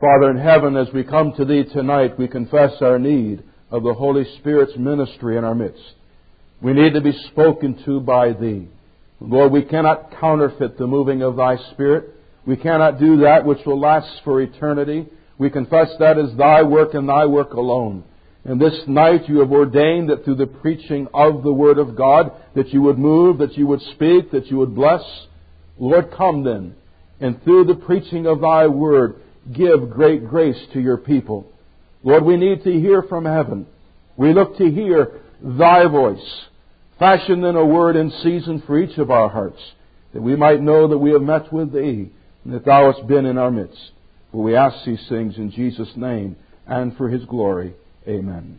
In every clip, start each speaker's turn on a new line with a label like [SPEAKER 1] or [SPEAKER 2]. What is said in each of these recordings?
[SPEAKER 1] Father in heaven, as we come to Thee tonight, we confess our need of the Holy Spirit's ministry in our midst. We need to be spoken to by Thee. Lord, we cannot counterfeit the moving of Thy Spirit. We cannot do that which will last for eternity. We confess that is Thy work and Thy work alone. And this night You have ordained that through the preaching of the Word of God, that You would move, that You would speak, that You would bless. Lord, come then, and through the preaching of Thy Word, give great grace to Your people. Lord, we need to hear from heaven. We look to hear Thy voice. Fashion then a word in season for each of our hearts, that we might know that we have met with Thee, and that Thou hast been in our midst. For we ask these things in Jesus' name, and for His glory. Amen.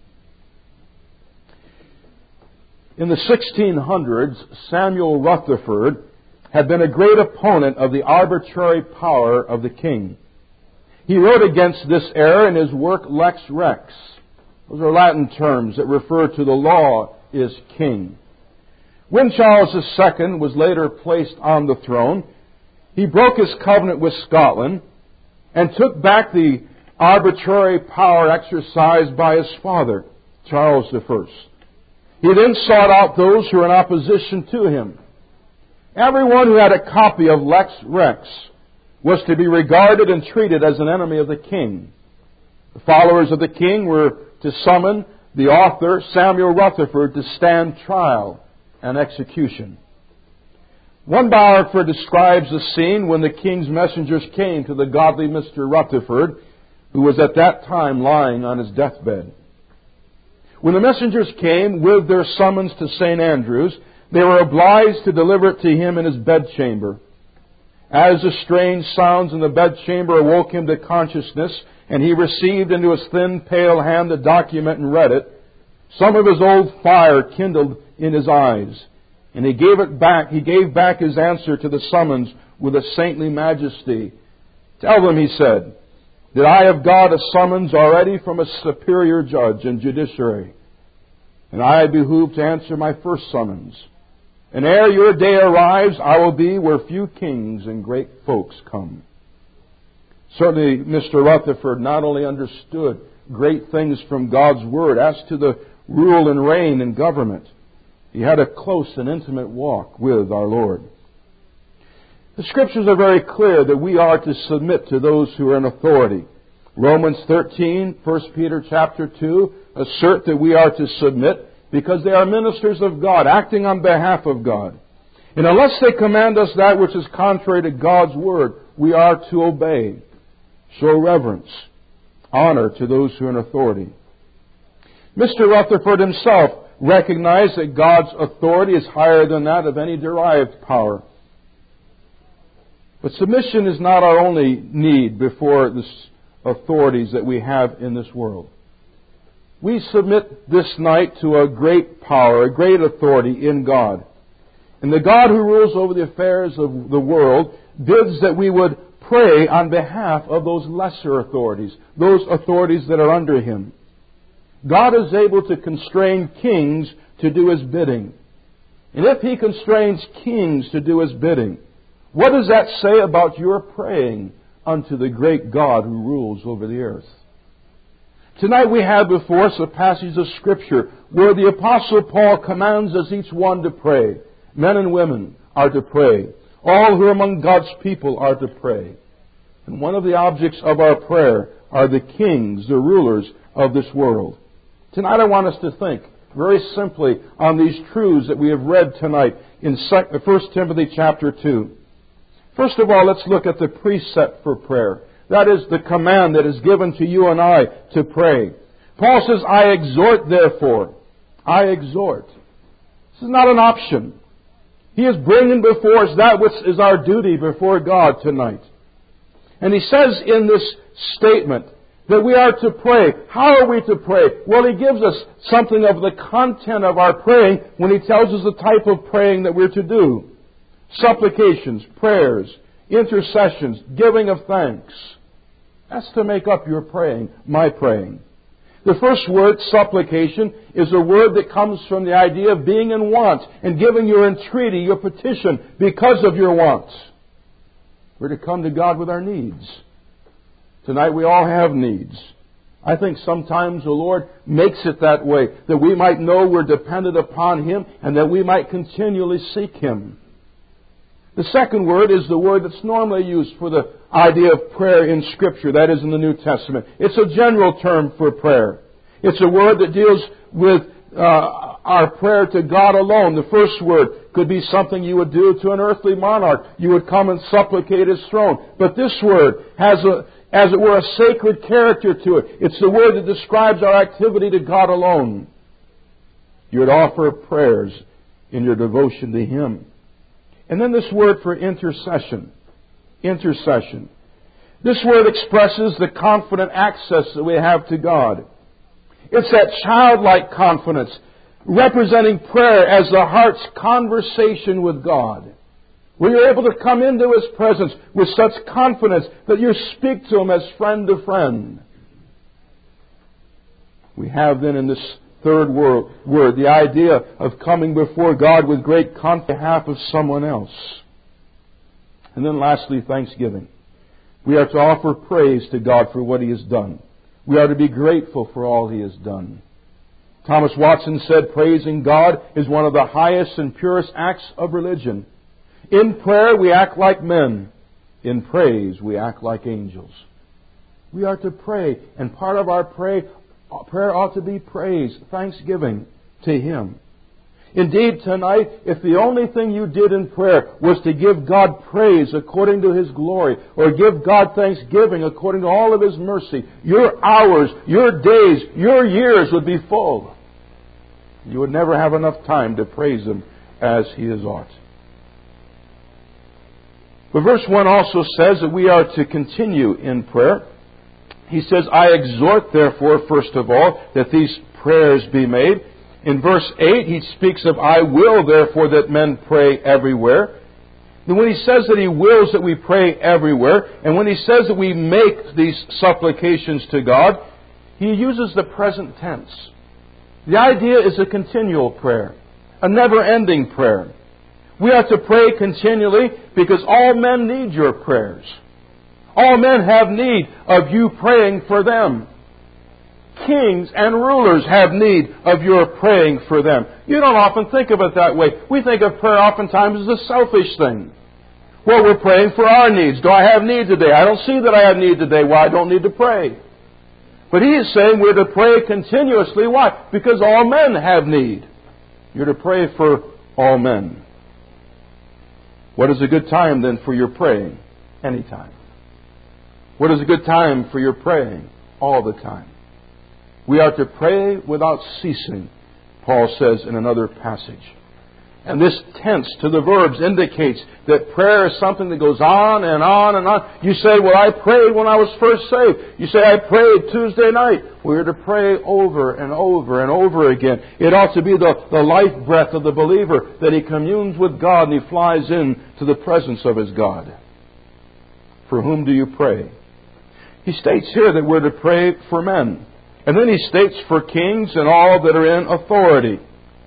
[SPEAKER 1] In the 1600s, Samuel Rutherford had been a great opponent of the arbitrary power of the king. He wrote against this error in his work Lex Rex. Those are Latin terms that refer to the law is king. When Charles II was later placed on the throne, he broke his covenant with Scotland and took back the arbitrary power exercised by his father, Charles I. He then sought out those who were in opposition to him. Everyone who had a copy of Lex Rex was to be regarded and treated as an enemy of the king. The followers of the king were to summon the author, Samuel Rutherford, to stand trial and execution. One biographer describes the scene when the king's messengers came to the godly Mr. Rutherford, who was at that time lying on his deathbed. When the messengers came with their summons to St. Andrews, they were obliged to deliver it to him in his bedchamber. As the strange sounds in the bedchamber awoke him to consciousness, and he received into his thin, pale hand the document and read it, some of his old fire kindled in his eyes, and he gave back his answer to the summons with a saintly majesty. Tell them, he said, that I have got a summons already from a superior judge and judiciary, and I behoove to answer my first summons. And ere your day arrives, I will be where few kings and great folks come. Certainly, Mr. Rutherford not only understood great things from God's Word as to the rule and reign and government, he had a close and intimate walk with our Lord. The Scriptures are very clear that we are to submit to those who are in authority. Romans 13, 1 Peter chapter 2 assert that we are to submit because they are ministers of God, acting on behalf of God. And unless they command us that which is contrary to God's Word, we are to obey. Show reverence, honor to those who are in authority. Mr. Rutherford himself recognized that God's authority is higher than that of any derived power. But submission is not our only need before the authorities that we have in this world. We submit this night to a great power, a great authority in God. And the God who rules over the affairs of the world bids that we would pray on behalf of those lesser authorities, those authorities that are under Him. God is able to constrain kings to do His bidding. And if He constrains kings to do His bidding, what does that say about your praying unto the great God who rules over the earth? Tonight we have before us a passage of Scripture where the Apostle Paul commands us each one to pray. Men and women are to pray. All who are among God's people are to pray. And one of the objects of our prayer are the kings, the rulers of this world. Tonight I want us to think very simply on these truths that we have read tonight in 1 Timothy chapter 2. First of all, let's look at the precept for prayer. That is the command that is given to you and I to pray. Paul says, I exhort therefore. I exhort. This is not an option. He is bringing before us that which is our duty before God tonight. And he says in this statement that we are to pray. How are we to pray? Well, he gives us something of the content of our praying when he tells us the type of praying that we're to do. Supplications, prayers, intercessions, giving of thanks. That's to make up your praying, my praying. The first word, supplication, is a word that comes from the idea of being in want and giving your entreaty, your petition, because of your wants. We're to come to God with our needs. Tonight we all have needs. I think sometimes the Lord makes it that way, that we might know we're dependent upon Him and that we might continually seek Him. The second word is the word that's normally used for the idea of prayer in Scripture, that is in the New Testament. It's a general term for prayer. It's a word that deals with our prayer to God alone. The first word could be something you would do to an earthly monarch. You would come and supplicate His throne. But this word has as it were, a sacred character to it. It's the word that describes our activity to God alone. You would offer prayers in your devotion to Him. And then this word for intercession. Intercession. This word expresses the confident access that we have to God. It's that childlike confidence, representing prayer as the heart's conversation with God. Where you're able to come into His presence with such confidence that you speak to Him as friend to friend. We have then in this third word the idea of coming before God with great confidence on behalf of someone else. And then lastly, thanksgiving. We are to offer praise to God for what He has done. We are to be grateful for all He has done. Thomas Watson said, praising God is one of the highest and purest acts of religion. In prayer, we act like men. In praise, we act like angels. We are to pray, and part of our prayer ought to be praise, thanksgiving to Him. Indeed, tonight, if the only thing you did in prayer was to give God praise according to His glory, or give God thanksgiving according to all of His mercy, your hours, your days, your years would be full. You would never have enough time to praise Him as He is ought. But verse 1 also says that we are to continue in prayer. He says, I exhort, therefore, first of all, that these prayers be made. In verse 8, he speaks of, I will, therefore, that men pray everywhere. And when he says that he wills that we pray everywhere, and when he says that we make these supplications to God, he uses the present tense. The idea is a continual prayer, a never-ending prayer. We are to pray continually because all men need your prayers. All men have need of you praying for them. Kings and rulers have need of your praying for them. You don't often think of it that way. We think of prayer oftentimes as a selfish thing. Well, we're praying for our needs. Do I have need today? I don't see that I have need today. Well, I don't need to pray. But he is saying we're to pray continuously. Why? Because all men have need. You're to pray for all men. What is a good time then for your praying? Anytime. What is a good time for your praying? All the time. We are to pray without ceasing, Paul says in another passage. And this tense to the verbs indicates that prayer is something that goes on and on and on. You say, well, I prayed when I was first saved. You say, I prayed Tuesday night. We're to pray over and over and over again. It ought to be the life breath of the believer that he communes with God and he flies in to the presence of his God. For whom do you pray? He states here that we're to pray for men. And then he states for kings and all that are in authority.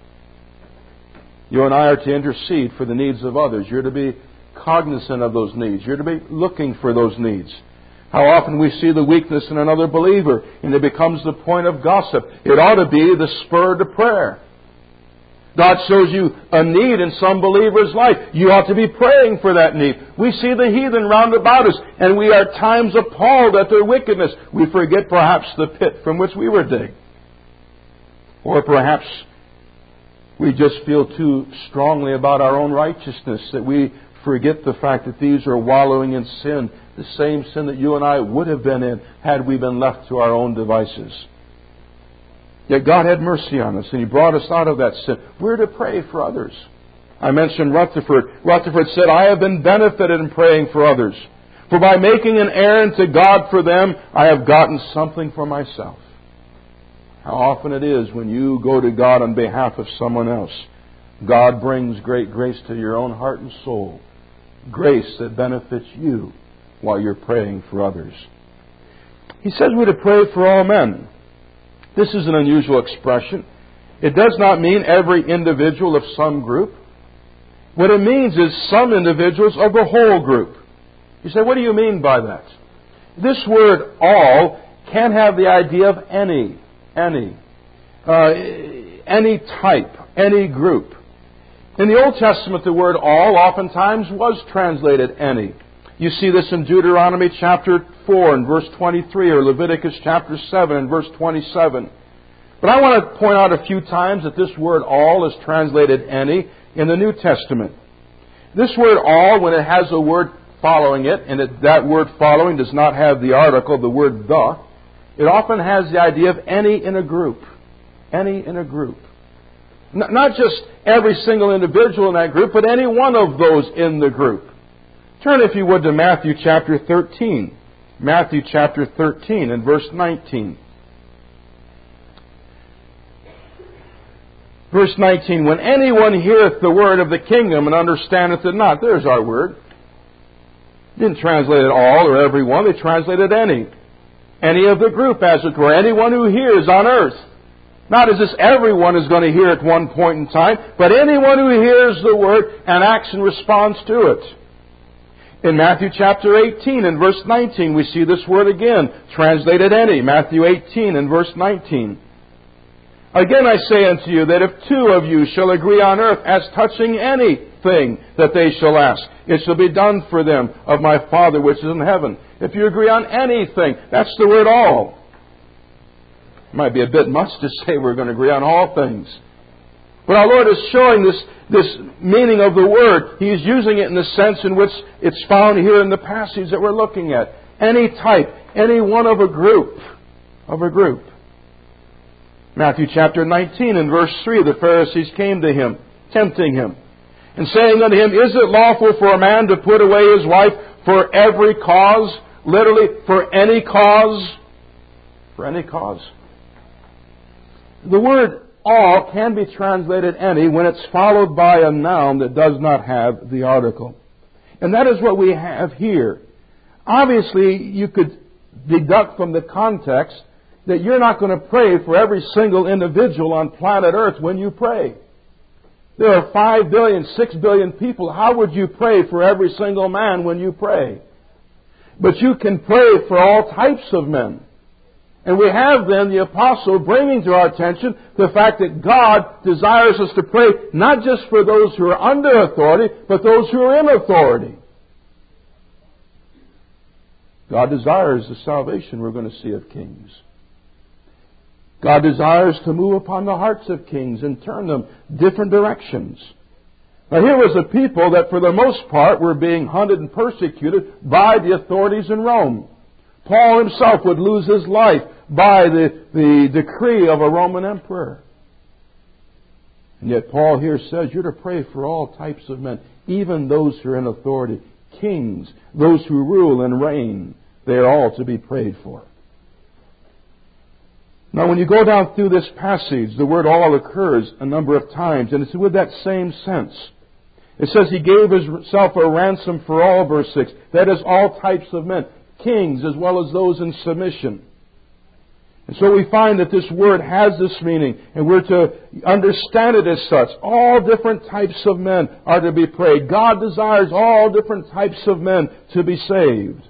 [SPEAKER 1] You and I are to intercede for the needs of others. You're to be cognizant of those needs. You're to be looking for those needs. How often we see the weakness in another believer and it becomes the point of gossip. It ought to be the spur to prayer. God shows you a need in some believer's life. You ought to be praying for that need. We see the heathen round about us, and we are at times appalled at their wickedness. We forget perhaps the pit from which we were digged. Or perhaps we just feel too strongly about our own righteousness that we forget the fact that these are wallowing in sin, the same sin that you and I would have been in had we been left to our own devices. Yet God had mercy on us, and He brought us out of that sin. We're to pray for others. I mentioned Rutherford. Rutherford said, I have been benefited in praying for others. For by making an errand to God for them, I have gotten something for myself. How often it is when you go to God on behalf of someone else, God brings great grace to your own heart and soul. Grace that benefits you while you're praying for others. He says we're to pray for all men. This is an unusual expression. It does not mean every individual of some group. What it means is some individuals of the whole group. You say, what do you mean by that? This word all can have the idea of any type, any group. In the Old Testament, the word all oftentimes was translated any. You see this in Deuteronomy chapter 4 and verse 23, or Leviticus chapter 7 and verse 27. But I want to point out a few times that this word all is translated any in the New Testament. This word all, when it has a word following it, and that word following does not have the article, the word the, it often has the idea of any in a group. Any in a group. Not just every single individual in that group, but any one of those in the group. Turn, if you would, to Matthew chapter 13. Matthew chapter 13 and verse 19. Verse 19, when anyone heareth the word of the kingdom and understandeth it not. There's our word. Didn't translate it all or every one. They translated any. Any of the group, as it were. Anyone who hears on earth. Not as if everyone is going to hear at one point in time, but anyone who hears the word and acts in response to it. In Matthew chapter 18 and verse 19, we see this word again, translated any. Matthew 18 and verse 19. Again I say unto you that if two of you shall agree on earth as touching anything that they shall ask, it shall be done for them of my Father which is in heaven. If you agree on anything, that's the word all. It might be a bit much to say we're going to agree on all things. But our Lord is showing this meaning of the word. He is using it in the sense in which it's found here in the passage that we're looking at. Any type, any one of a group. Matthew chapter 19 and verse 3, the Pharisees came to him, tempting him, and saying unto him, is it lawful for a man to put away his wife for every cause? Literally, for any cause. For any cause. The word all can be translated any when it's followed by a noun that does not have the article. And that is what we have here. Obviously, you could deduct from the context that you're not going to pray for every single individual on planet Earth when you pray. There are 5 billion, 6 billion people. How would you pray for every single man when you pray? But you can pray for all types of men. And we have then the apostle bringing to our attention the fact that God desires us to pray not just for those who are under authority, but those who are in authority. God desires the salvation we're going to see of kings. God desires to move upon the hearts of kings and turn them different directions. Now here was a people that for the most part were being hunted and persecuted by the authorities in Rome. Paul himself would lose his life by the decree of a Roman emperor. And yet Paul here says you're to pray for all types of men, even those who are in authority, kings, those who rule and reign. They are all to be prayed for. Now when you go down through this passage, the word all occurs a number of times, and it's with that same sense. It says He gave Himself a ransom for all, verse 6. That is all types of men, kings as well as those in submission. And so we find that this word has this meaning, and we're to understand it as such. All different types of men are to be prayed. God desires all different types of men to be saved.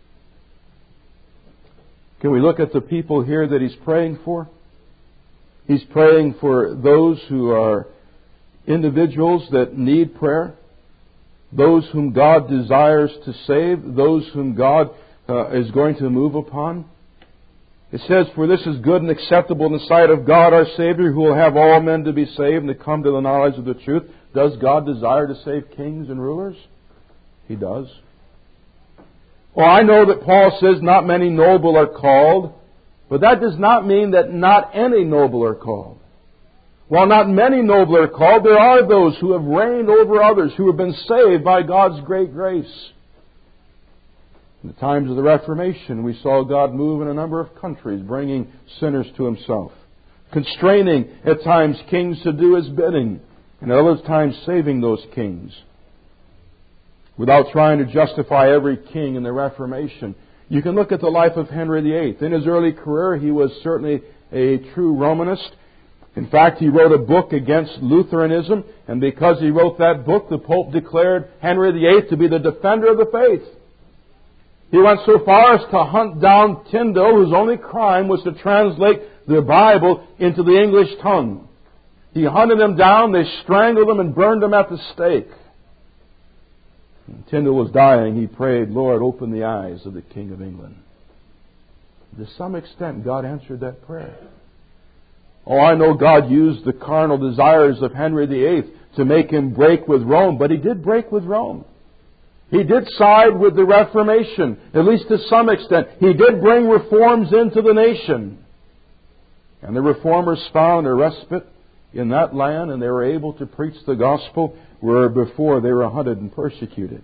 [SPEAKER 1] Can we look at the people here that He's praying for? He's praying for those who are individuals that need prayer, those whom God desires to save, those whom God is going to move upon. It says, for this is good and acceptable in the sight of God our Savior, who will have all men to be saved and to come to the knowledge of the truth. Does God desire to save kings and rulers? He does. Well, I know that Paul says not many noble are called, but that does not mean that not any noble are called. While not many noble are called, there are those who have reigned over others, who have been saved by God's great grace. In the times of the Reformation, we saw God move in a number of countries, bringing sinners to Himself, constraining at times kings to do His bidding, and at other times saving those kings. Without trying to justify every king in the Reformation, you can look at the life of Henry VIII. In his early career, he was certainly a true Romanist. In fact, he wrote a book against Lutheranism, and because he wrote that book, the Pope declared Henry VIII to be the defender of the faith. He went so far as to hunt down Tyndale, whose only crime was to translate the Bible into the English tongue. He hunted him down, they strangled him and burned him at the stake. When Tyndale was dying, he prayed, Lord, open the eyes of the King of England. To some extent, God answered that prayer. Oh, I know God used the carnal desires of Henry VIII to make him break with Rome, but he did break with Rome. He did side with the Reformation, at least to some extent. He did bring reforms into the nation. And the reformers found a respite in that land, and they were able to preach the gospel where before they were hunted and persecuted.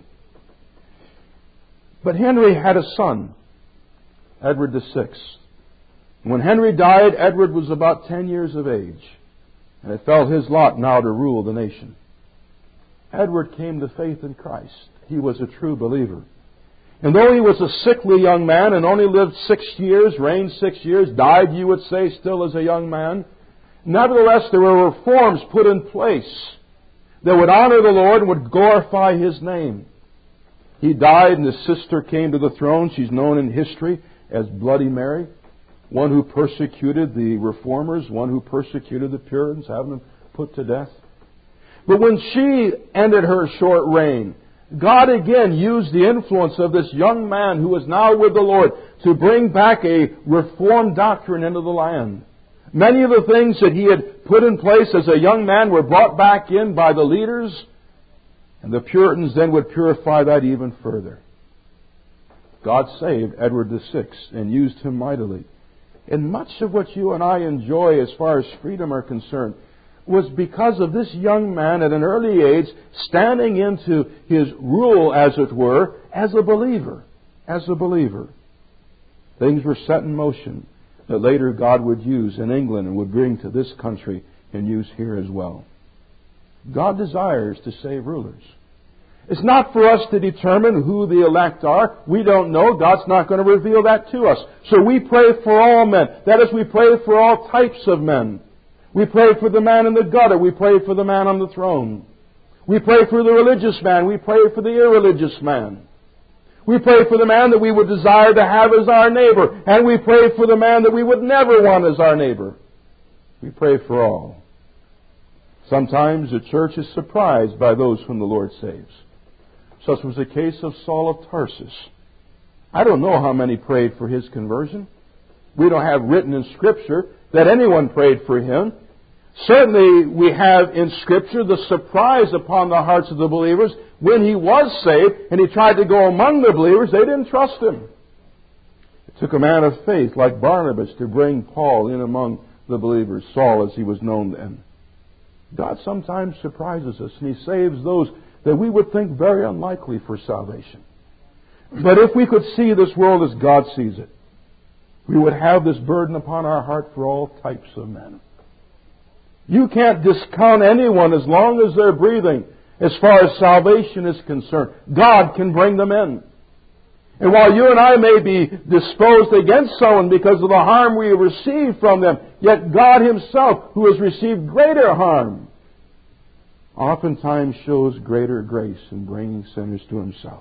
[SPEAKER 1] But Henry had a son, Edward VI. When Henry died, Edward was about 10 years of age, and it fell his lot now to rule the nation. Edward came to faith in Christ. He was a true believer. And though he was a sickly young man and only lived 6 years, reigned 6 years, died, you would say, still as a young man, nevertheless there were reforms put in place that would honor the Lord and would glorify His name. He died and his sister came to the throne. She's known in history as Bloody Mary, one who persecuted the reformers, one who persecuted the Puritans, having them put to death. But when she ended her short reign, God again used the influence of this young man who is now with the Lord to bring back a reformed doctrine into the land. Many of the things that he had put in place as a young man were brought back in by the leaders, and the Puritans then would purify that even further. God saved Edward VI and used him mightily. And much of what you and I enjoy as far as freedom are concerned was because of this young man at an early age standing into his rule, as it were, as a believer. As a believer. Things were set in motion that later God would use in England and would bring to this country and use here as well. God desires to save rulers. It's not for us to determine who the elect are. We don't know. God's not going to reveal that to us. So we pray for all men. That is, we pray for all types of men. We pray for the man in the gutter. We pray for the man on the throne. We pray for the religious man. We pray for the irreligious man. We pray for the man that we would desire to have as our neighbor. And we pray for the man that we would never want as our neighbor. We pray for all. Sometimes the church is surprised by those whom the Lord saves. Such was the case of Saul of Tarsus. I don't know how many prayed for his conversion. We don't have written in Scripture that anyone prayed for him. Certainly we have in Scripture the surprise upon the hearts of the believers when he was saved and he tried to go among the believers. They didn't trust him. It took a man of faith like Barnabas to bring Paul in among the believers, Saul as he was known then. God sometimes surprises us and He saves those that we would think very unlikely for salvation. But if we could see this world as God sees it, we would have this burden upon our heart for all types of men. You can't discount anyone as long as they're breathing as far as salvation is concerned. God can bring them in. And while you and I may be disposed against someone because of the harm we have received from them, yet God Himself, who has received greater harm, oftentimes shows greater grace in bringing sinners to Himself.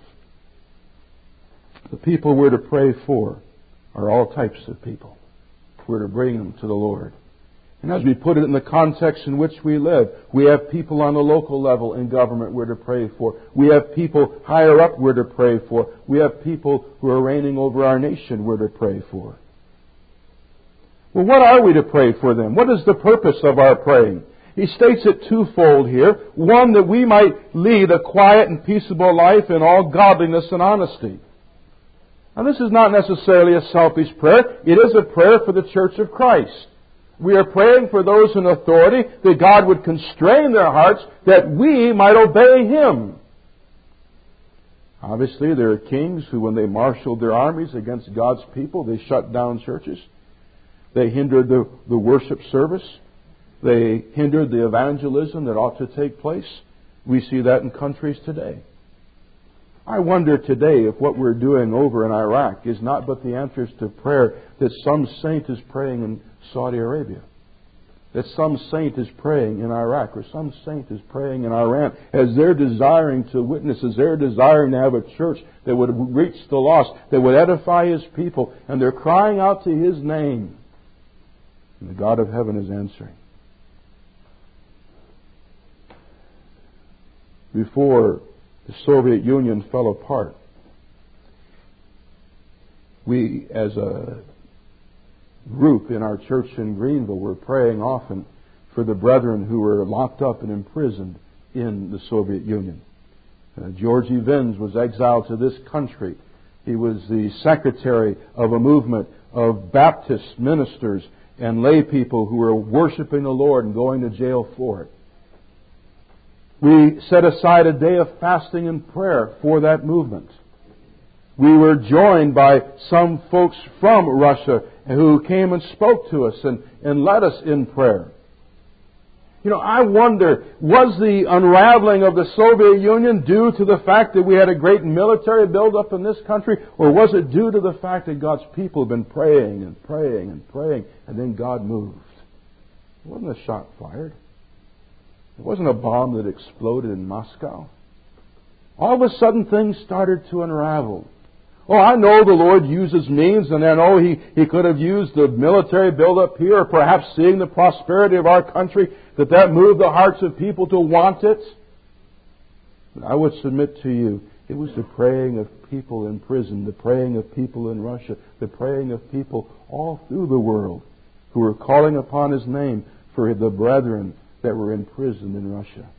[SPEAKER 1] The people we're to pray for are all types of people. We're to bring them to the Lord. And as we put it in the context in which we live, we have people on the local level in government we're to pray for. We have people higher up we're to pray for. We have people who are reigning over our nation we're to pray for. Well, what are we to pray for them? What is the purpose of our praying? He states it twofold here. One, that we might lead a quiet and peaceable life in all godliness and honesty. Now, this is not necessarily a selfish prayer. It is a prayer for the Church of Christ. We are praying for those in authority that God would constrain their hearts that we might obey Him. Obviously, there are kings who, when they marshaled their armies against God's people, they shut down churches. They hindered the worship service. They hindered the evangelism that ought to take place. We see that in countries today. I wonder today if what we're doing over in Iraq is not but the answers to prayer that some saint is praying in Saudi Arabia. that some saint is praying in Iraq or some saint is praying in Iran as they're desiring to witness, as they're desiring to have a church that would reach the lost, that would edify His people, and they're crying out to His name. And the God of heaven is answering. Before the Soviet Union fell apart, we as a group in our church in Greenville were praying often for the brethren who were locked up and imprisoned in the Soviet Union. Georgy Vins was exiled to this country. He was the secretary of a movement of Baptist ministers and lay people who were worshiping the Lord and going to jail for it. We set aside a day of fasting and prayer for that movement. We were joined by some folks from Russia who came and spoke to us and led us in prayer. You know, I wonder, was the unraveling of the Soviet Union due to the fact that we had a great military buildup in this country, or was it due to the fact that God's people have been praying and praying and praying, and then God moved? It wasn't a shot fired. It wasn't a bomb that exploded in Moscow. All of a sudden things started to unravel. Oh, I know the Lord uses means, and I know He could have used the military buildup here, or perhaps seeing the prosperity of our country, that moved the hearts of people to want it. But I would submit to you, it was the praying of people in prison, the praying of people in Russia, the praying of people all through the world who were calling upon His name for the brethren that were in prison in Russia.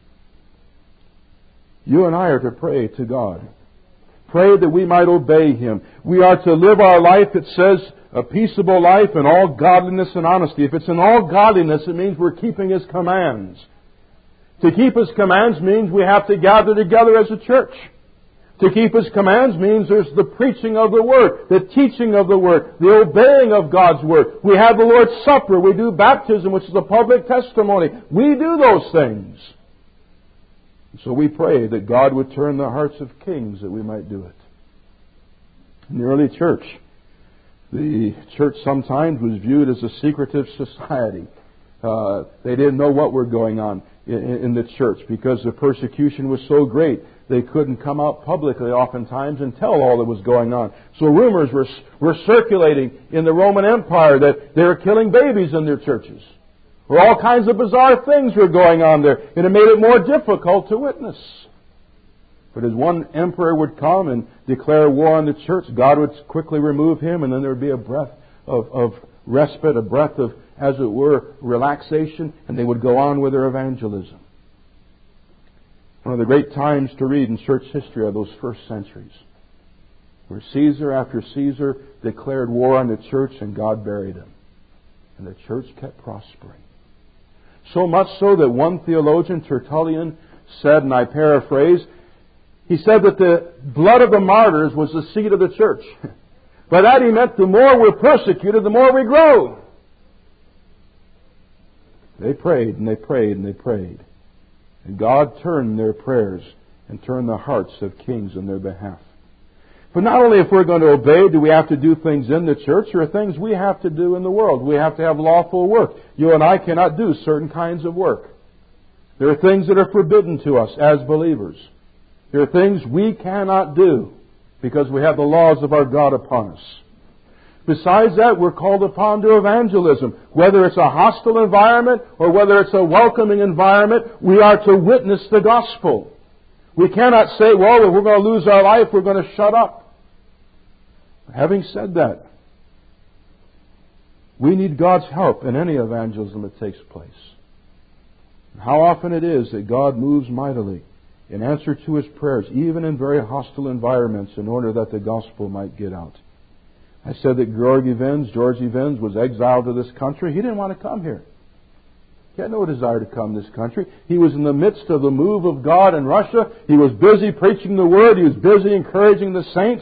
[SPEAKER 1] You and I are to pray to God. Pray that we might obey Him. We are to live our life, it says, a peaceable life in all godliness and honesty. If it's in all godliness, it means we're keeping His commands. To keep His commands means we have to gather together as a church. To keep His commands means there's the preaching of the Word, the teaching of the Word, the obeying of God's Word. We have the Lord's Supper. We do baptism, which is a public testimony. We do those things. So we pray that God would turn the hearts of kings that we might do it. In the early church, the church sometimes was viewed as a secretive society. They didn't know what were going on in the church because the persecution was so great. They couldn't come out publicly oftentimes and tell all that was going on. So rumors were circulating in the Roman Empire that they were killing babies in their churches. Or all kinds of bizarre things were going on there, and it made it more difficult to witness. But as one emperor would come and declare war on the church, God would quickly remove him, and then there would be a breath of respite, a breath of, as it were, relaxation, and they would go on with their evangelism. One of the great times to read in church history are those first centuries, where Caesar after Caesar declared war on the church and God buried him. And the church kept prospering. So much so that one theologian, Tertullian, said, and I paraphrase, he said that the blood of the martyrs was the seed of the church. By that he meant the more we're persecuted, the more we grow. They prayed and they prayed and they prayed. And God turned their prayers and turned the hearts of kings on their behalf. But not only if we're going to obey do we have to do things in the church, there are things we have to do in the world. We have to have lawful work. You and I cannot do certain kinds of work. There are things that are forbidden to us as believers. There are things we cannot do because we have the laws of our God upon us. Besides that, we're called upon to evangelism. Whether it's a hostile environment or whether it's a welcoming environment, we are to witness the gospel. We cannot say, well, if we're going to lose our life, we're going to shut up. Having said that, we need God's help in any evangelism that takes place. How often it is that God moves mightily in answer to His prayers, even in very hostile environments, in order that the gospel might get out. I said that Georgy Vins was exiled to this country. He didn't want to come here. He had no desire to come to this country. He was in the midst of the move of God in Russia. He was busy preaching the Word. He was busy encouraging the saints.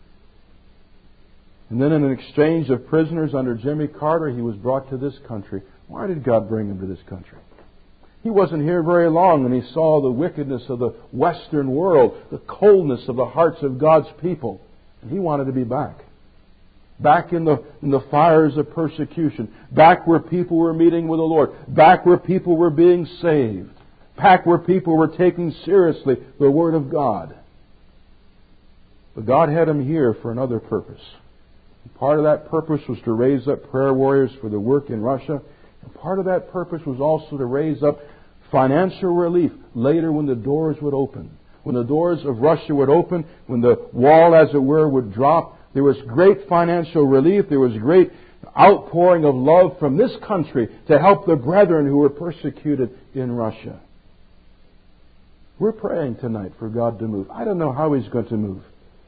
[SPEAKER 1] And then in an exchange of prisoners under Jimmy Carter, he was brought to this country. Why did God bring him to this country? He wasn't here very long and he saw the wickedness of the Western world, the coldness of the hearts of God's people. And he wanted to be back. back in the fires of persecution, back where people were meeting with the Lord, back where people were being saved, back where people were taking seriously the Word of God. But God had him here for another purpose. Part of that purpose was to raise up prayer warriors for the work in Russia. And part of that purpose was also to raise up financial relief later when the doors would open. When the doors of Russia would open, when the wall, as it were, would drop, there was great financial relief. There was great outpouring of love from this country to help the brethren who were persecuted in Russia. We're praying tonight for God to move. I don't know how He's going to move.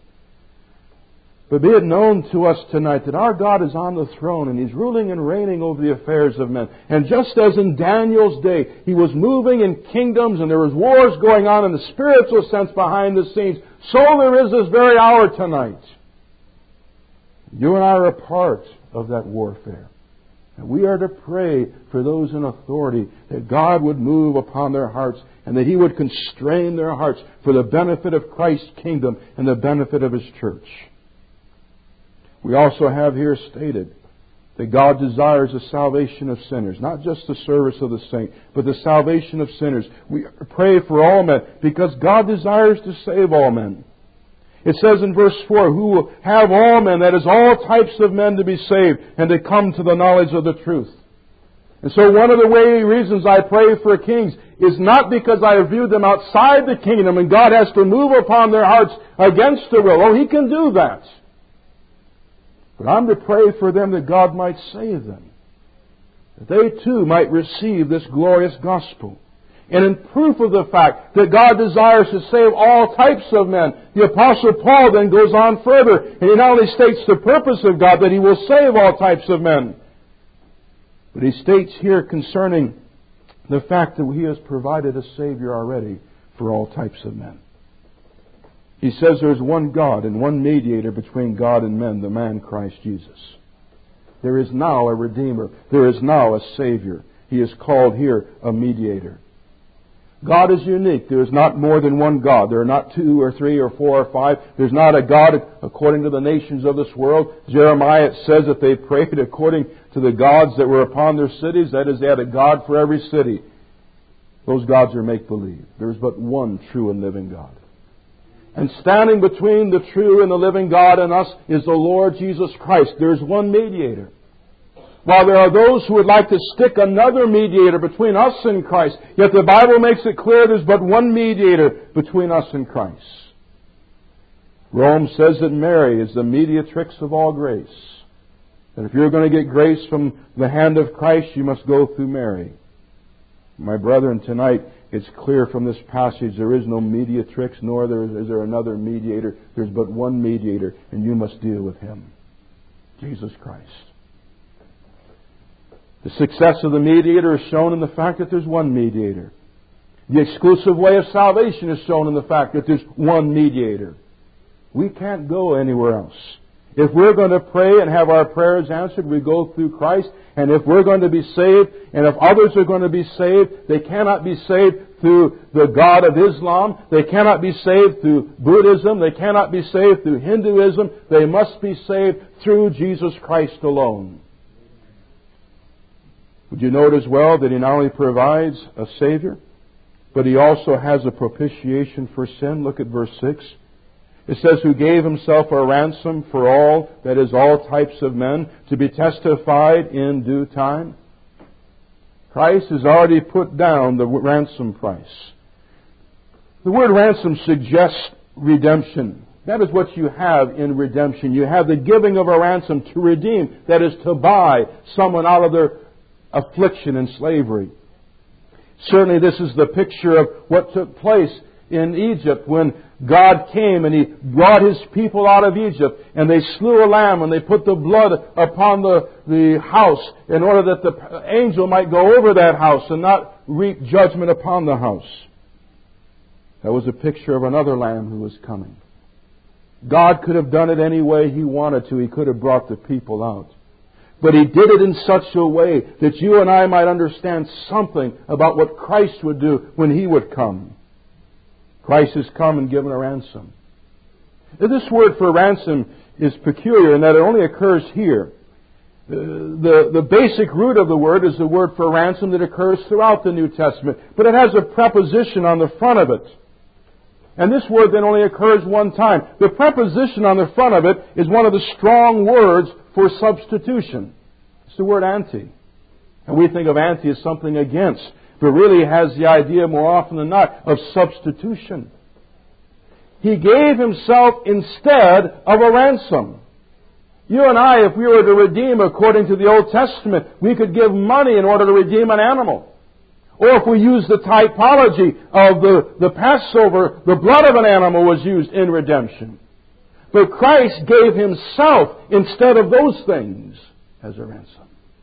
[SPEAKER 1] But be it known to us tonight that our God is on the throne and He's ruling and reigning over the affairs of men. And just as in Daniel's day, He was moving in kingdoms and there was wars going on in the spiritual sense behind the scenes, so there is this very hour tonight. You and I are a part of that warfare. And we are to pray for those in authority that God would move upon their hearts and that He would constrain their hearts for the benefit of Christ's kingdom and the benefit of His church. We also have here stated that God desires the salvation of sinners, not just the service of the saint, but the salvation of sinners. We pray for all men because God desires to save all men. It says in verse 4, who will have all men, that is all types of men, to be saved and to come to the knowledge of the truth. And so one of the reasons I pray for kings is not because I have viewed them outside the kingdom and God has to move upon their hearts against their will. Oh, He can do that. But I'm to pray for them that God might save them, that they too might receive this glorious gospel. And in proof of the fact that God desires to save all types of men, the Apostle Paul then goes on further, and he not only states the purpose of God, that He will save all types of men, but he states here concerning the fact that He has provided a Savior already for all types of men. He says there's one God and one mediator between God and men, the man Christ Jesus. There is now a Redeemer. There is now a Savior. He is called here a mediator. God is unique. There is not more than one God. There are not 2 or 3 or 4 or 5. There's not a God according to the nations of this world. Jeremiah says that they prayed according to the gods that were upon their cities. That is, they had a God for every city. Those gods are make-believe. There is but one true and living God. And standing between the true and the living God and us is the Lord Jesus Christ. There's one mediator. While there are those who would like to stick another mediator between us and Christ, yet the Bible makes it clear there's but one mediator between us and Christ. Rome says that Mary is the mediatrix of all grace. That if you're going to get grace from the hand of Christ, you must go through Mary. My brethren, tonight, it's clear from this passage there is no mediatrix, nor is there another mediator. There's but one mediator, and you must deal with Him, Jesus Christ. The success of the mediator is shown in the fact that there's one mediator. The exclusive way of salvation is shown in the fact that there's one mediator. We can't go anywhere else. If we're going to pray and have our prayers answered, we go through Christ. And if we're going to be saved, and if others are going to be saved, they cannot be saved through the God of Islam. They cannot be saved through Buddhism. They cannot be saved through Hinduism. They must be saved through Jesus Christ alone. Would you note as well that He not only provides a Savior, but He also has a propitiation for sin? Look at verse 6. It says, who gave Himself a ransom for all, that is, all types of men, to be testified in due time. Christ has already put down the ransom price. The word ransom suggests redemption. That is what you have in redemption. You have the giving of a ransom to redeem. That is, to buy someone out of their affliction and slavery. Certainly this is the picture of what took place in Egypt when God came and He brought His people out of Egypt, and they slew a lamb and they put the blood upon the house in order that the angel might go over that house and not wreak judgment upon the house. That was a picture of another lamb who was coming. God could have done it any way He wanted to. He could have brought the people out. But He did it in such a way that you and I might understand something about what Christ would do when He would come. Christ has come and given a ransom. Now, this word for ransom is peculiar in that it only occurs here. The basic root of the word is the word for ransom that occurs throughout the New Testament, but it has a preposition on the front of it. And this word then only occurs one time. The preposition on the front of it is one of the strong words for substitution. It's the word anti. And we think of anti as something against, but really it has the idea more often than not of substitution. He gave Himself instead of a ransom. You and I, if we were to redeem according to the Old Testament, we could give money in order to redeem an animal. Or if we use the typology of the Passover, the blood of an animal was used in redemption. But Christ gave Himself instead of those things as a ransom.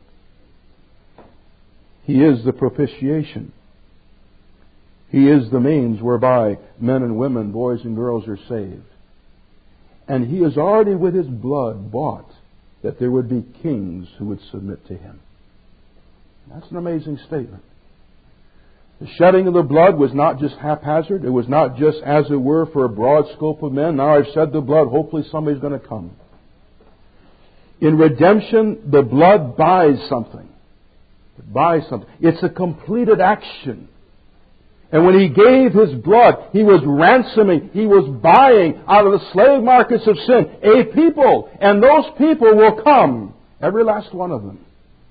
[SPEAKER 1] He is the propitiation. He is the means whereby men and women, boys and girls are saved. And He has already with His blood bought that there would be kings who would submit to Him. That's an amazing statement. The shedding of the blood was not just haphazard. It was not just, as it were, for a broad scope of men. Now I've shed the blood, hopefully somebody's going to come. In redemption, the blood buys something. It buys something. It's a completed action. And when He gave His blood, He was ransoming, He was buying out of the slave markets of sin a people. And those people will come, every last one of them.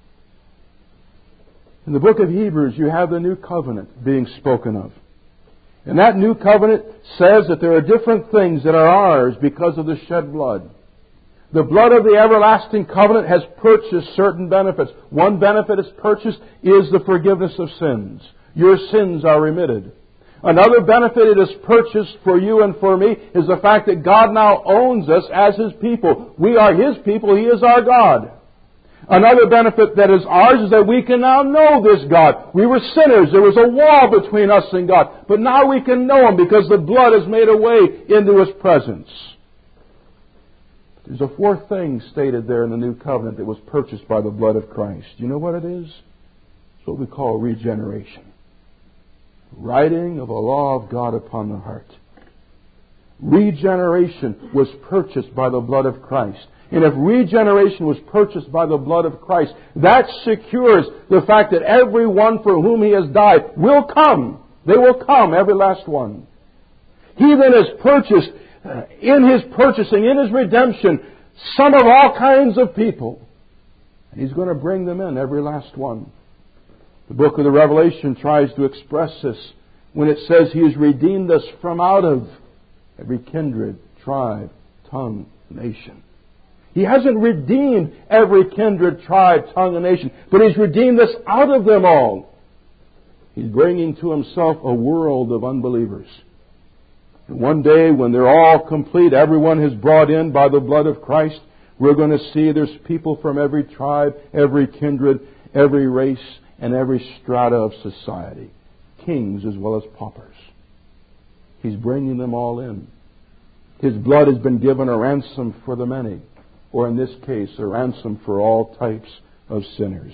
[SPEAKER 1] In the book of Hebrews, you have the new covenant being spoken of. And that new covenant says that there are different things that are ours because of the shed blood. The blood of the everlasting covenant has purchased certain benefits. One benefit it's purchased is the forgiveness of sins. Your sins are remitted. Another benefit it has purchased for you and for me is the fact that God now owns us as His people. We are His people. He is our God. Another benefit that is ours is that we can now know this God. We were sinners. There was a wall between us and God. But now we can know Him because the blood has made a way into His presence. There's a fourth thing stated there in the new covenant that was purchased by the blood of Christ. Do you know what it is? It's what we call regeneration. Writing of the law of God upon the heart. Regeneration was purchased by the blood of Christ. And if regeneration was purchased by the blood of Christ, that secures the fact that everyone for whom He has died will come. They will come, every last one. He then has purchased, in His purchasing, in His redemption, some of all kinds of people. And He's going to bring them in, every last one. The book of the Revelation tries to express this when it says He has redeemed us from out of every kindred, tribe, tongue, nation. He hasn't redeemed every kindred, tribe, tongue, and nation, but He's redeemed us out of them all. He's bringing to Himself a world of unbelievers. And one day, when they're all complete, everyone is brought in by the blood of Christ, we're going to see there's people from every tribe, every kindred, every race, and every strata of society. Kings as well as paupers. He's bringing them all in. His blood has been given a ransom for the many. Or in this case, a ransom for all types of sinners.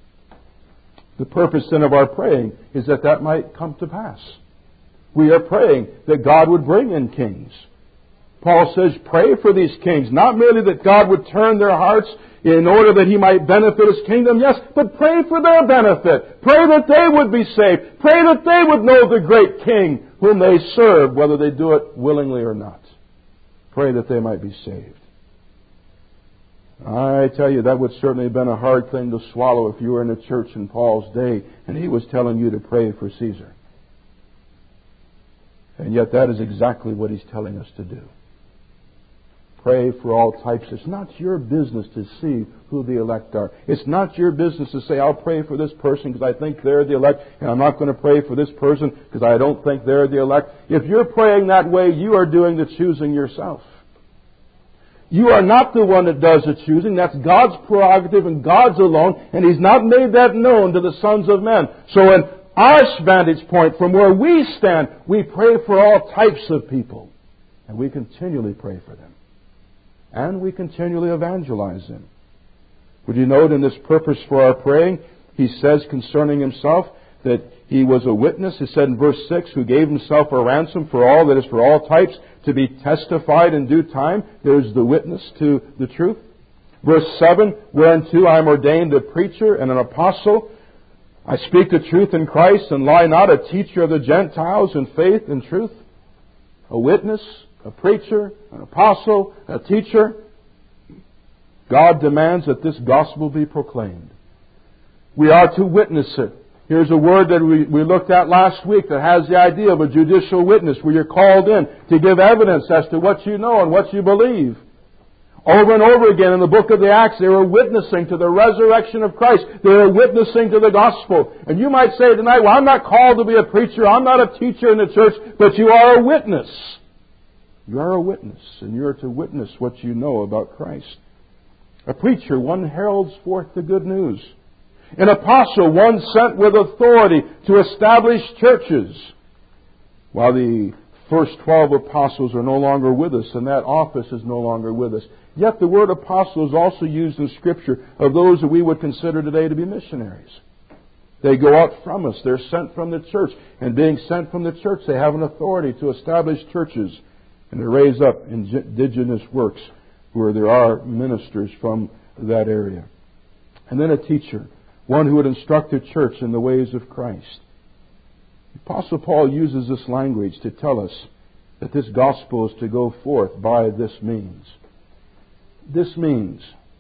[SPEAKER 1] The purpose then of our praying is that that might come to pass. We are praying that God would bring in kings. Paul says, pray for these kings. Not merely that God would turn their hearts in order that He might benefit His kingdom, yes, but pray for their benefit. Pray that they would be saved. Pray that they would know the great King whom they serve, whether they do it willingly or not. Pray that they might be saved. I tell you, that would certainly have been a hard thing to swallow if you were in a church in Paul's day and he was telling you to pray for Caesar. And yet that is exactly what he's telling us to do. Pray for all types. It's not your business to see who the elect are. It's not your business to say, I'll pray for this person because I think they're the elect, and I'm not going to pray for this person because I don't think they're the elect. If you're praying that way, you are doing the choosing yourself. You are not the one that does the choosing. That's God's prerogative and God's alone, and He's not made that known to the sons of men. So in our vantage point, from where we stand, we pray for all types of people, and we continually pray for them. And we continually evangelize them. Would you note in this purpose for our praying, he says concerning himself that He was a witness. It said in verse 6, who gave Himself a ransom for all, that is, for all types, to be testified in due time. There's the witness to the truth. Verse 7, whereunto I am ordained a preacher and an apostle. I speak the truth in Christ and lie not, a teacher of the Gentiles in faith and truth. A witness, a preacher, an apostle, a teacher. God demands that this gospel be proclaimed. We are to witness it. Here's a word that we looked at last week that has the idea of a judicial witness, where you're called in to give evidence as to what you know and what you believe. Over and over again in the book of the Acts, they were witnessing to the resurrection of Christ. They were witnessing to the gospel. And you might say tonight, well, I'm not called to be a preacher. I'm not a teacher in the church. But you are a witness. You are a witness, and you are to witness what you know about Christ. A preacher, one heralds forth the good news. An apostle, one sent with authority to establish churches. While the first 12 apostles are no longer with us, and that office is no longer with us. Yet the word apostle is also used in Scripture of those that we would consider today to be missionaries. They go out from us. They're sent from the church. And being sent from the church, they have an authority to establish churches and to raise up indigenous works where there are ministers from that area. And then a teacher, one who would instruct the church in the ways of Christ. The Apostle Paul uses this language to tell us that this gospel is to go forth by this means. This means.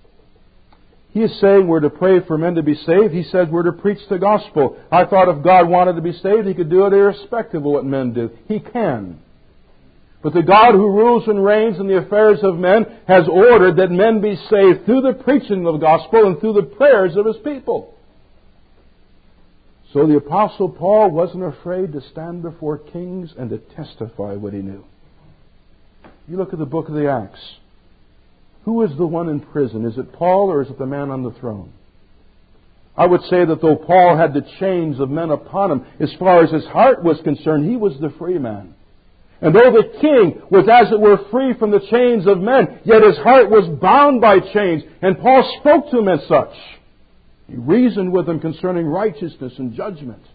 [SPEAKER 1] He is saying we're to pray for men to be saved. He says we're to preach the gospel. I thought if God wanted to be saved, He could do it irrespective of what men do. He can. But the God who rules and reigns in the affairs of men has ordered that men be saved through the preaching of the gospel and through the prayers of His people. So the Apostle Paul wasn't afraid to stand before kings and to testify what he knew. You look at the book of the Acts. Who is the one in prison? Is it Paul or is it the man on the throne? I would say that though Paul had the chains of men upon him, as far as his heart was concerned, he was the free man. And though the king was, as it were, free from the chains of men, yet his heart was bound by chains. And Paul spoke to him as such. He reasoned with them concerning righteousness and judgment.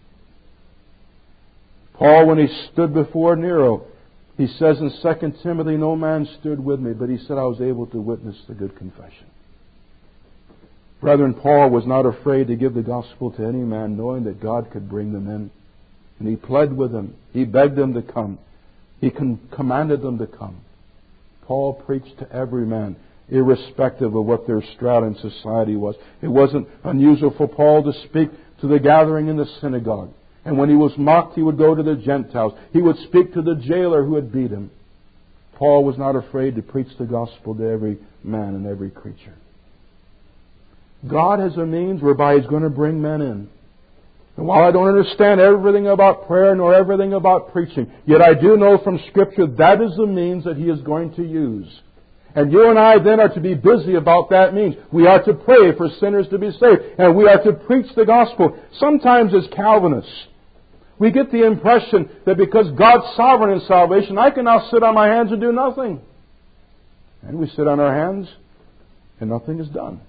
[SPEAKER 1] Paul, when he stood before Nero, he says in 2 Timothy, no man stood with me, but he said I was able to witness the good confession. Brethren, Paul was not afraid to give the gospel to any man, knowing that God could bring them in. And he pled with them. He begged them to come. He commanded them to come. Paul preached to every man, irrespective of what their strata in society was. It wasn't unusual for Paul to speak to the gathering in the synagogue. And when he was mocked, he would go to the Gentiles. He would speak to the jailer who had beat him. Paul was not afraid to preach the gospel to every man and every creature. God has a means whereby He's going to bring men in. And while I don't understand everything about prayer nor everything about preaching, yet I do know from Scripture that is the means that He is going to use. And you and I then are to be busy about that means. We are to pray for sinners to be saved. And we are to preach the gospel. Sometimes as Calvinists, we get the impression that because God's sovereign in salvation, I can now sit on my hands and do nothing. And we sit on our hands and nothing is done.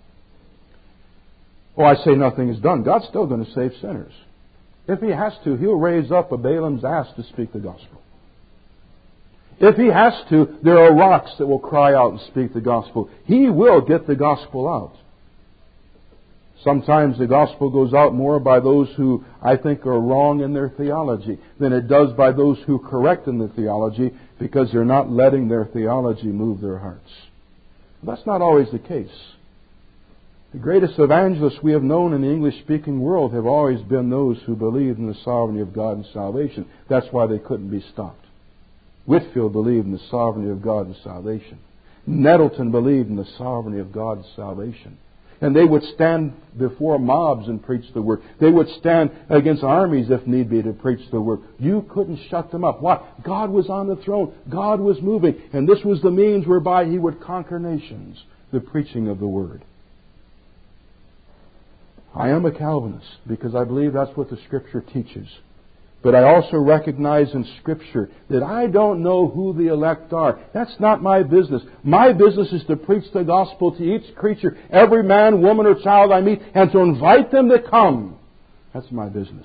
[SPEAKER 1] Oh, I say nothing is done. God's still going to save sinners. If He has to, He'll raise up a Balaam's ass to speak the gospel. If He has to, there are rocks that will cry out and speak the gospel. He will get the gospel out. Sometimes the gospel goes out more by those who I think are wrong in their theology than it does by those who correct in the theology, because they're not letting their theology move their hearts. That's not always the case. The greatest evangelists we have known in the English-speaking world have always been those who believed in the sovereignty of God and salvation. That's why they couldn't be stopped. Whitefield believed in the sovereignty of God and salvation. Nettleton believed in the sovereignty of God and salvation. And they would stand before mobs and preach the Word. They would stand against armies, if need be, to preach the Word. You couldn't shut them up. Why? God was on the throne. God was moving. And this was the means whereby He would conquer nations, the preaching of the Word. I am a Calvinist because I believe that's what the Scripture teaches. But I also recognize in Scripture that I don't know who the elect are. That's not my business. My business is to preach the gospel to each creature, every man, woman, or child I meet, and to invite them to come. That's my business.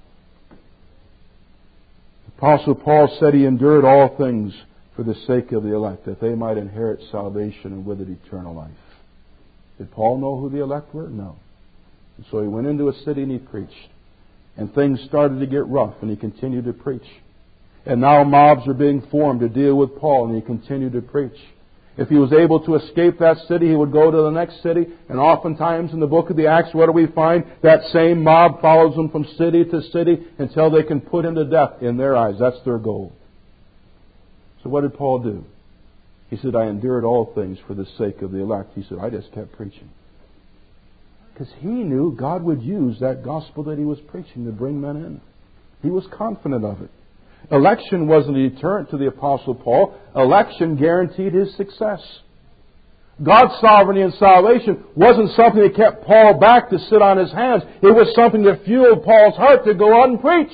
[SPEAKER 1] Apostle Paul said he endured all things for the sake of the elect, that they might inherit salvation and with it eternal life. Did Paul know who the elect were? No. And so he went into a city and he preached. And things started to get rough, and he continued to preach. And now mobs are being formed to deal with Paul, and he continued to preach. If he was able to escape that city, he would go to the next city. And oftentimes in the book of the Acts, what do we find? That same mob follows him from city to city until they can put him to death in their eyes. That's their goal. So what did Paul do? He said, I endured all things for the sake of the elect. He said, I just kept preaching. Because he knew God would use that gospel that he was preaching to bring men in. He was confident of it. Election wasn't a deterrent to the Apostle Paul. Election guaranteed his success. God's sovereignty and salvation wasn't something that kept Paul back to sit on his hands. It was something that fueled Paul's heart to go out and preach.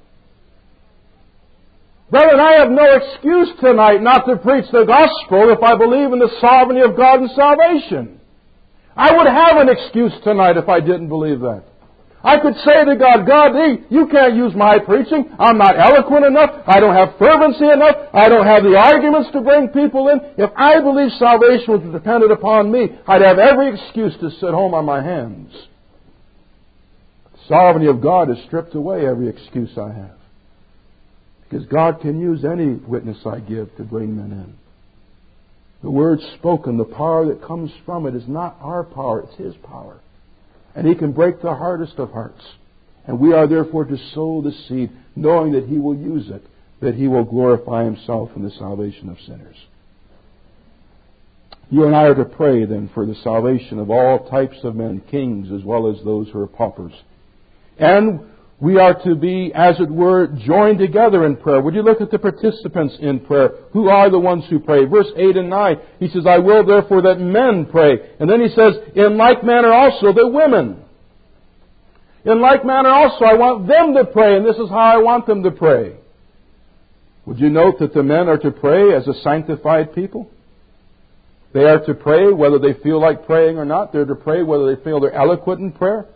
[SPEAKER 1] Brethren, I have no excuse tonight not to preach the gospel if I believe in the sovereignty of God and salvation. I would have an excuse tonight if I didn't believe that. I could say to God, God, you can't use my preaching. I'm not eloquent enough. I don't have fervency enough. I don't have the arguments to bring people in. If I believe salvation was dependent upon me, I'd have every excuse to sit home on my hands. The sovereignty of God has stripped away every excuse I have. Because God can use any witness I give to bring men in. The word spoken, the power that comes from it is not our power, it's His power. And He can break the hardest of hearts. And we are therefore to sow the seed, knowing that He will use it, that He will glorify Himself in the salvation of sinners. You and I are to pray then for the salvation of all types of men, kings as well as those who are paupers. And we are to be, as it were, joined together in prayer. Would you look at the participants in prayer? Who are the ones who pray? Verse 8 and 9, he says, I will therefore that men pray. And then he says, in like manner also the women. In like manner also I want them to pray, and this is how I want them to pray. Would you note that the men are to pray as a sanctified people? They are to pray whether they feel like praying or not. They're to pray whether they feel they're eloquent in prayer.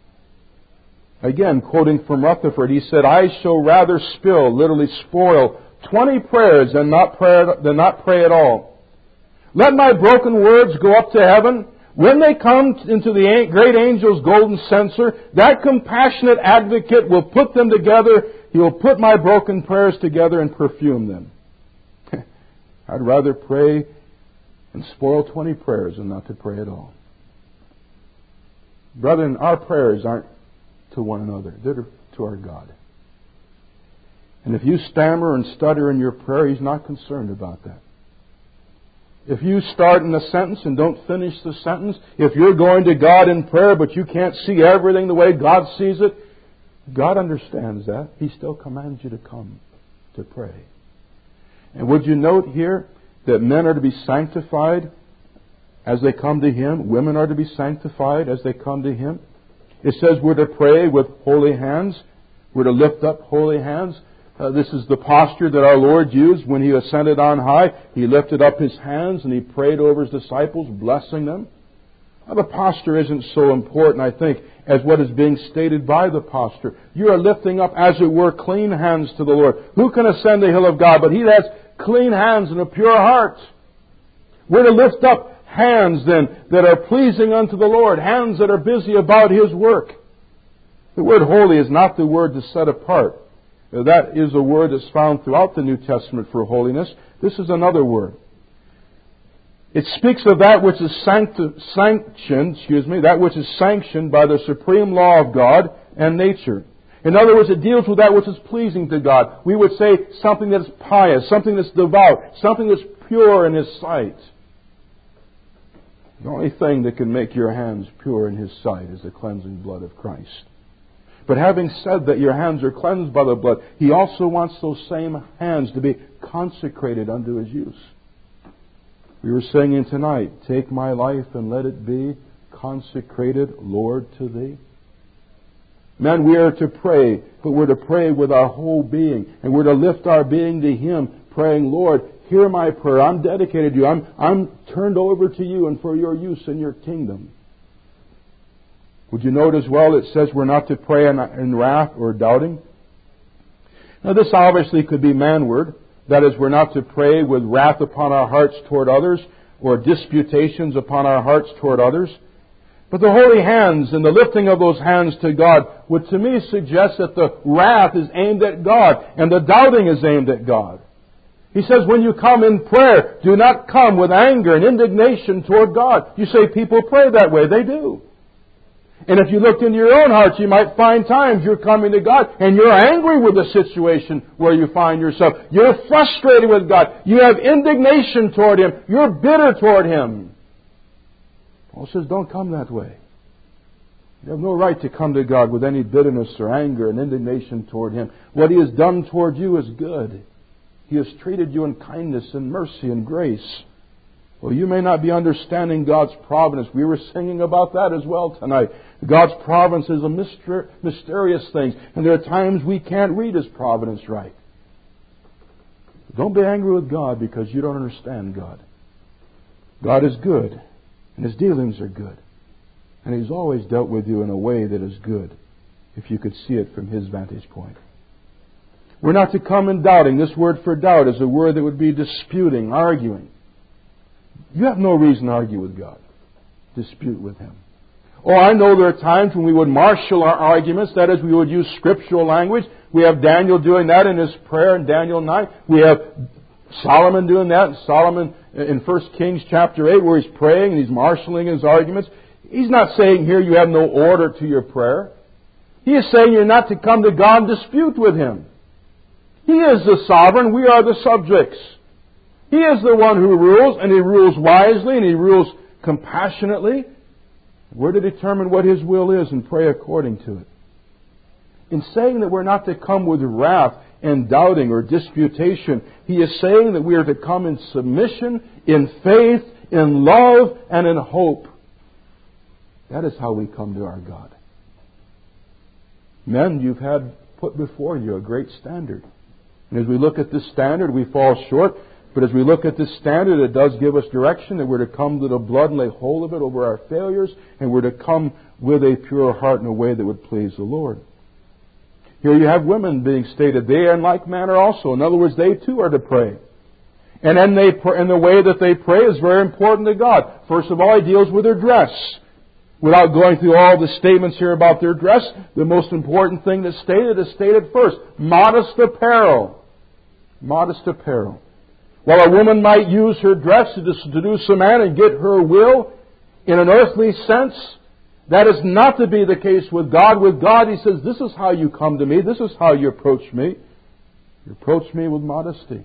[SPEAKER 1] Again, quoting from Rutherford, he said, I shall rather spill, literally spoil, 20 prayers than not pray at all. Let my broken words go up to heaven. When they come into the great angel's golden censer, that compassionate advocate will put them together. He will put my broken prayers together and perfume them. I'd rather pray and spoil 20 prayers than not to pray at all. Brethren, our prayers aren't to one another. They're to our God. And if you stammer and stutter in your prayer, He's not concerned about that. If you start in a sentence and don't finish the sentence, if you're going to God in prayer but you can't see everything the way God sees it, God understands that. He still commands you to come to pray. And would you note here that men are to be sanctified as they come to Him? Women are to be sanctified as they come to Him. It says we're to pray with holy hands. We're to lift up holy hands. This is the posture that our Lord used when He ascended on high. He lifted up His hands and He prayed over His disciples, blessing them. Now, the posture isn't so important, I think, as what is being stated by the posture. You are lifting up, as it were, clean hands to the Lord. Who can ascend the hill of God? But he that has clean hands and a pure heart. We're to lift up hands, then, that are pleasing unto the Lord. Hands that are busy about His work. The word holy is not the word to set apart. That is a word that's found throughout the New Testament for holiness. This is another word. It speaks of that which is that which is sanctioned by the supreme law of God and nature. In other words, it deals with that which is pleasing to God. We would say something that's pious, something that's devout, something that's pure in His sight. The only thing that can make your hands pure in His sight is the cleansing blood of Christ. But having said that your hands are cleansed by the blood, He also wants those same hands to be consecrated unto His use. We were singing tonight, take my life and let it be consecrated, Lord, to Thee. Men, we are to pray, but we're to pray with our whole being. And we're to lift our being to Him, praying, Lord, hear my prayer. I'm dedicated to You. I'm turned over to You and for Your use in Your kingdom. Would you note as well it says we're not to pray in wrath or doubting? Now this obviously could be manward. That is, we're not to pray with wrath upon our hearts toward others or disputations upon our hearts toward others. But the holy hands and the lifting of those hands to God would to me suggest that the wrath is aimed at God and the doubting is aimed at God. He says when you come in prayer, do not come with anger and indignation toward God. You say people pray that way. They do. And if you looked into your own hearts, you might find times you're coming to God and you're angry with the situation where you find yourself. You're frustrated with God. You have indignation toward Him. You're bitter toward Him. Paul says, don't come that way. You have no right to come to God with any bitterness or anger and indignation toward Him. What He has done toward you is good. He has treated you in kindness and mercy and grace. Well, you may not be understanding God's providence. We were singing about that as well tonight. God's providence is a mysterious thing, and there are times we can't read His providence right. Don't be angry with God because you don't understand God. God is good, and His dealings are good. And He's always dealt with you in a way that is good, if you could see it from His vantage point. We're not to come in doubting. This word for doubt is a word that would be disputing, arguing. You have no reason to argue with God. Dispute with Him. Oh, I know there are times when we would marshal our arguments. That is, we would use scriptural language. We have Daniel doing that in his prayer in Daniel 9. We have Solomon doing that. Solomon in 1 Kings chapter 8 where he's praying and he's marshaling his arguments. He's not saying here you have no order to your prayer. He is saying you're not to come to God and dispute with Him. He is the sovereign. We are the subjects. He is the one who rules, and He rules wisely, and He rules compassionately. We're to determine what His will is and pray according to it. In saying that we're not to come with wrath and doubting or disputation, He is saying that we are to come in submission, in faith, in love, and in hope. That is how we come to our God. Men, you've had put before you a great standard. And as we look at this standard, we fall short. But as we look at this standard, it does give us direction that we're to come to the blood and lay hold of it over our failures, and we're to come with a pure heart in a way that would please the Lord. Here you have women being stated. They are in like manner also. In other words, they too are to pray. And then the way that they pray is very important to God. First of all, He deals with their dress. Without going through all the statements here about their dress, the most important thing that's stated is stated first. Modest apparel. Modest apparel. While a woman might use her dress to seduce a man and get her will, in an earthly sense, that is not to be the case with God. With God, He says, this is how you come to me. This is how you approach me. You approach me with modesty.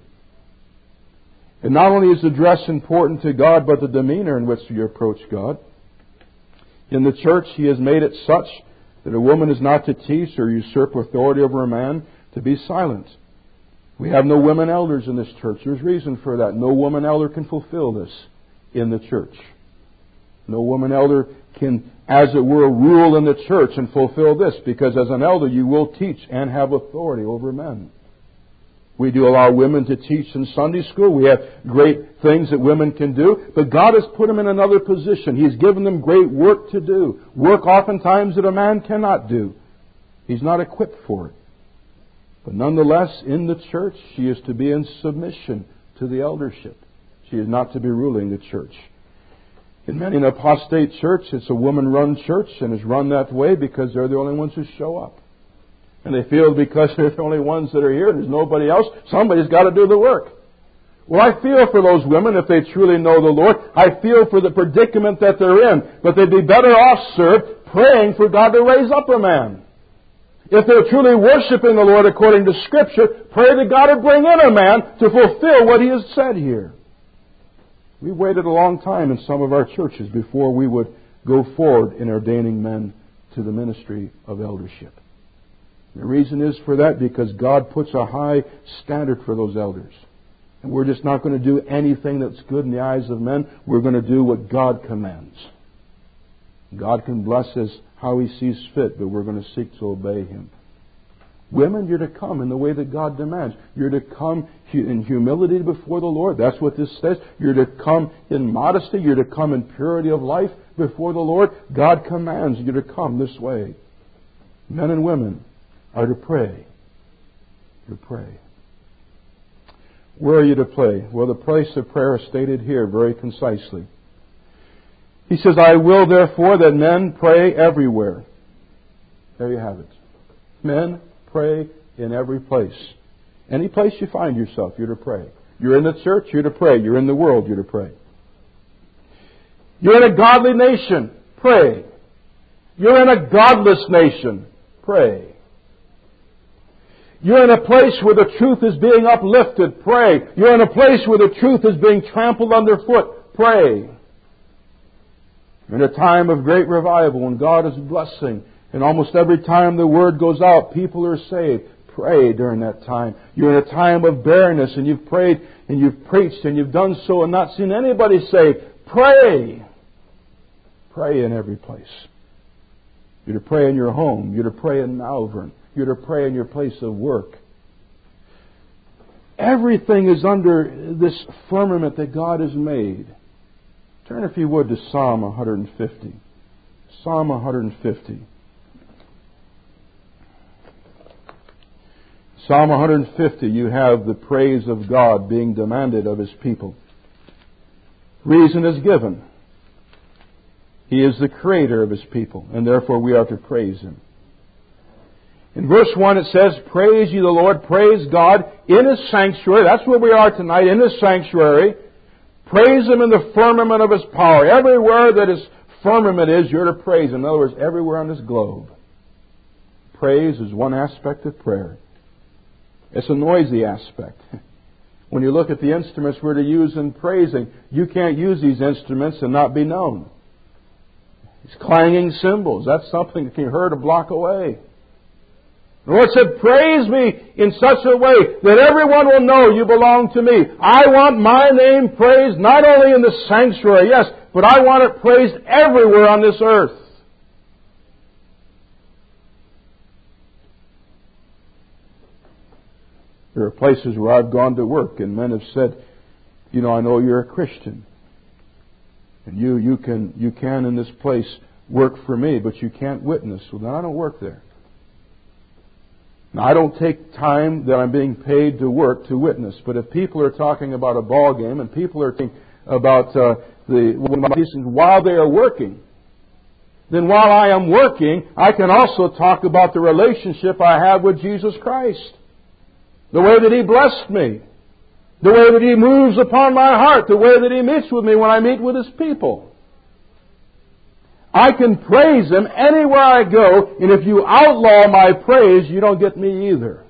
[SPEAKER 1] And not only is the dress important to God, but the demeanor in which you approach God. In the church, He has made it such that a woman is not to teach or usurp authority over a man, to be silent. We have no women elders in this church. There's reason for that. No woman elder can fulfill this in the church. No woman elder can, as it were, rule in the church and fulfill this, because as an elder you will teach and have authority over men. We do allow women to teach in Sunday school. We have great things that women can do. But God has put them in another position. He's given them great work to do. Work oftentimes that a man cannot do. He's not equipped for it. But nonetheless, in the church, she is to be in submission to the eldership. She is not to be ruling the church. In many an apostate church, it's a woman-run church, and is run that way because they're the only ones who show up. And they feel because they're the only ones that are here and there's nobody else, somebody's got to do the work. Well, I feel for those women if they truly know the Lord. I feel for the predicament that they're in. But they'd be better off, sir, praying for God to raise up a man. If they're truly worshiping the Lord according to Scripture, pray that God will bring in a man to fulfill what He has said here. We waited a long time in some of our churches before we would go forward in ordaining men to the ministry of eldership. The reason is for that because God puts a high standard for those elders. And we're just not going to do anything that's good in the eyes of men. We're going to do what God commands. God can bless us how He sees fit, but we're going to seek to obey Him. Women, you're to come in the way that God demands. You're to come in humility before the Lord. That's what this says. You're to come in modesty. You're to come in purity of life. before the Lord, God commands you to come this way. Men and women are to pray. To pray. Where are you to pray? Well, the place of prayer is stated here very concisely. He says, I will therefore that men pray everywhere. There you have it. Men pray in every place. Any place you find yourself, you're to pray. You're in the church, you're to pray. You're in the world, you're to pray. You're in a godly nation, pray. You're in a godless nation, pray. You're in a place where the truth is being uplifted, pray. You're in a place where the truth is being trampled underfoot, pray. In a time of great revival when God is blessing, and almost every time the word goes out, people are saved, pray during that time. You're in a time of barrenness and you've prayed and you've preached and you've done so and not seen anybody saved, pray. Pray in every place. You're to pray in your home. You're to pray in Malvern. You're to pray in your place of work. Everything is under this firmament that God has made. Turn, if you would, to Psalm 150. Psalm 150. Psalm 150, you have the praise of God being demanded of His people. Reason is given. He is the creator of His people, and therefore we are to praise Him. In verse 1 it says, praise ye the Lord, praise God in His sanctuary. That's where we are tonight, in His sanctuary. Praise Him in the firmament of His power. Everywhere that His firmament is, you're to praise Him. In other words, everywhere on this globe. Praise is one aspect of prayer. It's a noisy aspect. When you look at the instruments we're to use in praising, you can't use these instruments and not be known. These clanging cymbals, that's something that can be heard a block away. The Lord said, praise me in such a way that everyone will know you belong to me. I want my name praised not only in the sanctuary, yes, but I want it praised everywhere on this earth. There are places where I've gone to work and men have said, I know you're a Christian. And you can in this place work for me, but you can't witness. Well, then I don't work there. Now, I don't take time that I'm being paid to work to witness. But if people are talking about a ball game and people are talking about while they are working, then while I am working, I can also talk about the relationship I have with Jesus Christ. The way that He blessed me. The way that He moves upon my heart. The way that He meets with me when I meet with His people. I can praise Him anywhere I go, and if you outlaw my praise, you don't get me either.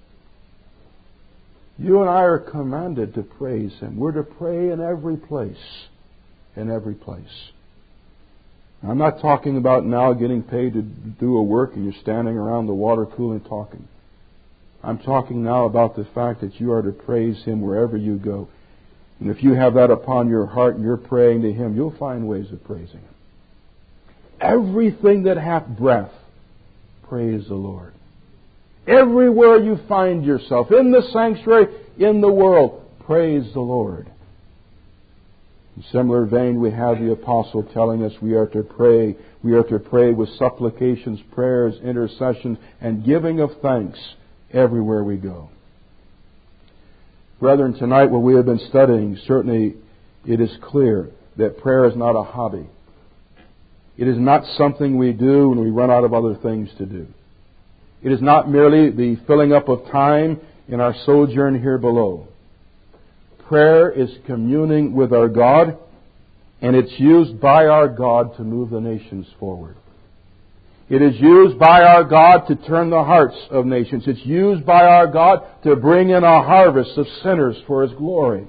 [SPEAKER 1] You and I are commanded to praise Him. We're to pray in every place. In every place. I'm not talking about now getting paid to do a work and you're standing around the water cooler and talking. I'm talking now about the fact that you are to praise Him wherever you go. And if you have that upon your heart and you're praying to Him, you'll find ways of praising Him. Everything that hath breath, praise the Lord. Everywhere you find yourself, in the sanctuary, in the world, praise the Lord. In similar vein, we have the apostle telling us we are to pray. We are to pray with supplications, prayers, intercessions, and giving of thanks everywhere we go. Brethren, tonight what we have been studying, certainly it is clear that prayer is not a hobby. It is not something we do when we run out of other things to do. It is not merely the filling up of time in our sojourn here below. Prayer is communing with our God, and it's used by our God to move the nations forward. It is used by our God to turn the hearts of nations. It's used by our God to bring in a harvest of sinners for His glory.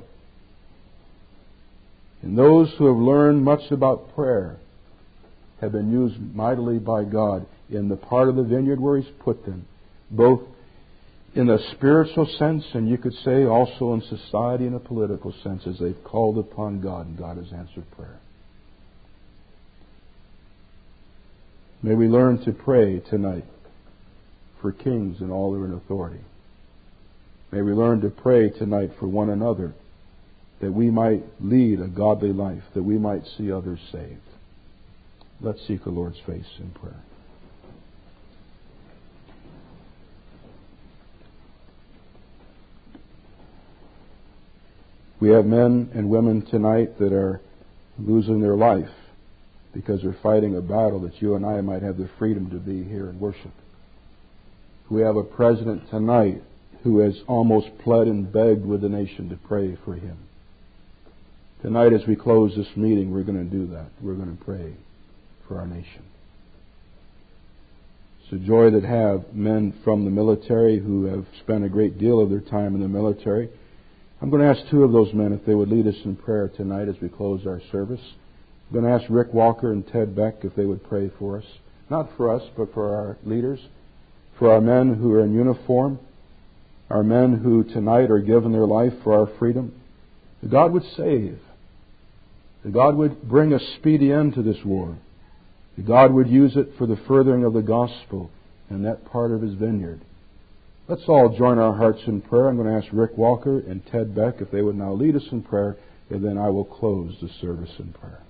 [SPEAKER 1] And those who have learned much about prayer have been used mightily by God in the part of the vineyard where He's put them, both in a spiritual sense and you could say also in society in a political sense as they've called upon God and God has answered prayer. May we learn to pray tonight for kings and all who are in authority. May we learn to pray tonight for one another that we might lead a godly life, that we might see others saved. Let's seek the Lord's face in prayer. We have men and women tonight that are losing their life because they're fighting a battle that you and I might have the freedom to be here and worship. We have a president tonight who has almost pled and begged with the nation to pray for him. Tonight, as we close this meeting, we're going to do that. We're going to pray for our nation. It's a joy that have men from the military who have spent a great deal of their time in the military. I'm going to ask two of those men if they would lead us in prayer tonight as we close our service. I'm going to ask Rick Walker and Ted Beck if they would pray for us. Not for us, but for our leaders, for our men who are in uniform, our men who tonight are giving their life for our freedom. That God would save. That God would bring a speedy end to this war. That God would use it for the furthering of the gospel in that part of His vineyard. Let's all join our hearts in prayer. I'm going to ask Rick Walker and Ted Beck if they would now lead us in prayer, and then I will close the service in prayer.